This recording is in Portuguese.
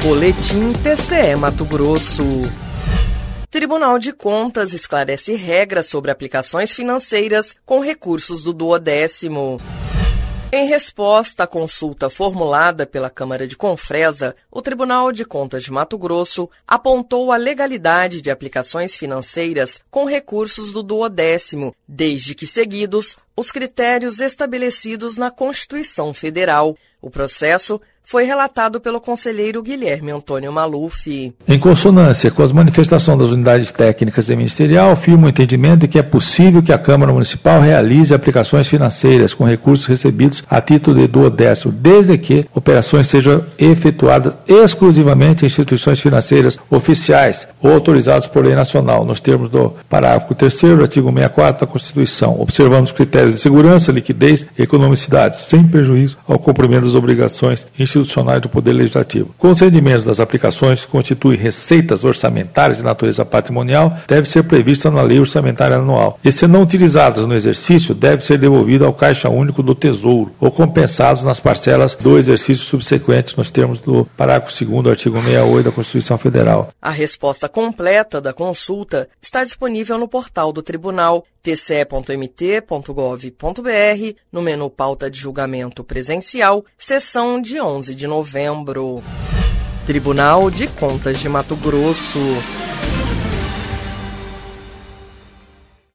Boletim TCE Mato Grosso. Tribunal de Contas esclarece regras sobre aplicações financeiras com recursos do 10º. Em resposta à consulta formulada pela Câmara de Confresa, o Tribunal de Contas de Mato Grosso apontou a legalidade de aplicações financeiras com recursos do 10º, desde que seguidos os critérios estabelecidos na Constituição Federal. O processo foi relatado pelo conselheiro Guilherme Antônio Maluf. Em consonância com as manifestações das unidades técnicas e ministerial, firmo o entendimento de que é possível que a Câmara Municipal realize aplicações financeiras com recursos recebidos a título de 10º, desde que operações sejam efetuadas exclusivamente em instituições financeiras oficiais ou autorizadas por lei nacional, nos termos do parágrafo 3º, artigo 64 da Constituição, observando os critérios de segurança, liquidez e economicidade, sem prejuízo ao cumprimento das obrigações institucionais do Poder Legislativo. Com os rendimentos das aplicações que constituem receitas orçamentárias de natureza patrimonial, deve ser prevista na Lei Orçamentária Anual. E, se não utilizadas no exercício, deve ser devolvido ao Caixa Único do Tesouro ou compensados nas parcelas do exercício subsequente, nos termos do parágrafo 2º, artigo 68 da Constituição Federal. A resposta completa da consulta está disponível no portal do Tribunal, tce.mt.gov.br, no menu Pauta de Julgamento Presencial, sessão de 11 de novembro. Tribunal de Contas de Mato Grosso.